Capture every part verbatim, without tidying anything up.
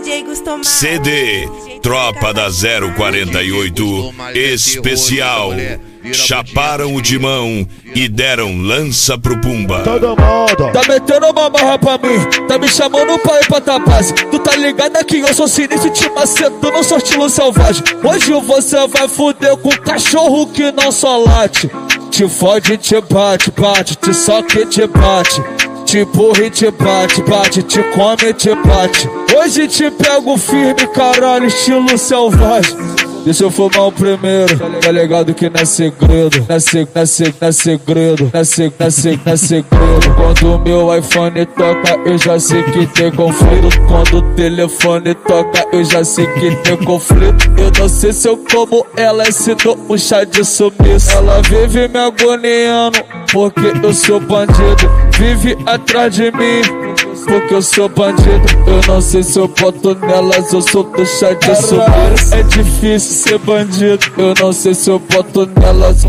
C D Tropa da zero quarenta e oito especial. Chaparam o timão e deram lança pro Pumba. Todo mundo tá metendo uma marra pra mim, tá me chamando pra ir pra Tapaz. Tu tá ligado que eu sou sinistro, te maceto, não sou estilo selvagem. Hoje você vai fuder com cachorro que não só late. Te fode, te bate, bate, te soca e te bate. Te empurra e te bate, bate, te come e te bate. Hoje te pego firme, caralho, estilo selvagem. Deixa eu fumar o primeiro, tá ligado que não é segredo, não é, seg não é, seg não é segredo, não é, seg não é, seg não é segredo. Quando o meu iPhone toca, eu já sei que tem conflito. Quando o telefone toca, eu já sei que tem conflito. Eu não sei se eu como ela, se dou um chá de sumiço. Ela vive me agoniando, porque eu sou bandido. Vive atrás de mim, porque eu sou bandido. Eu não sei se eu boto nelas, eu sou do chá de sumiço. É difícil ser bandido, eu não sei se eu boto nelas.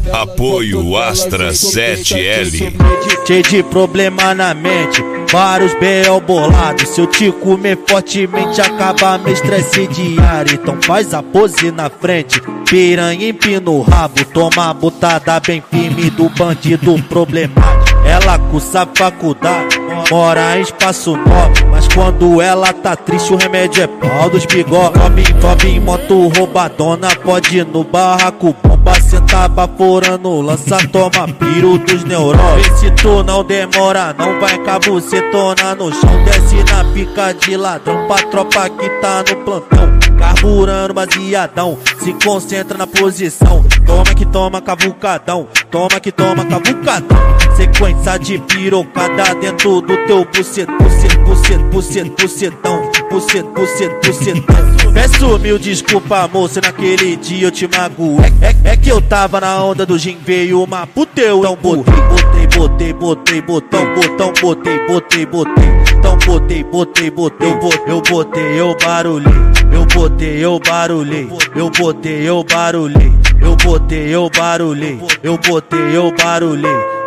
Apoio Astra sete L. Cheio de problema na mente, vários B O bolados. Se eu te comer fortemente, acaba meu estresse diário. Então faz a pose na frente, piranha empina o rabo. Toma a botada bem firme do bandido problemático. Ela cursa faculdade, mora em espaço nobre, mas quando ela tá triste o remédio é pau dos bigode. Sobe, sobe em moto roubadona, pode ir no barraco, bomba, senta baforando, lança, toma piro dos neurônios. Vê se tu não demora, não vai cabucetona no chão. Desce na pica de ladrão pra tropa que tá no plantão. Carburando baseadão, se concentra na posição. Toma que toma cavucadão, toma que toma cavucadão. Sequência de pirocada dentro do teu bucet, bucet, bucet, bucet, bucetão, bucet, bucet, bucetão. Peço mil desculpa, moça, naquele dia eu te magoei. É, é, é que eu tava na onda do gin, veio uma puteu. Então botei, botei, botei, botei, botão, botão, botei, botei, botei. Então botei, botei, botei, eu botei, eu barulhei. Eu botei, eu barulhei. Eu botei, eu barulhei. Eu botei, eu barulhei. Eu botei, eu barulhei.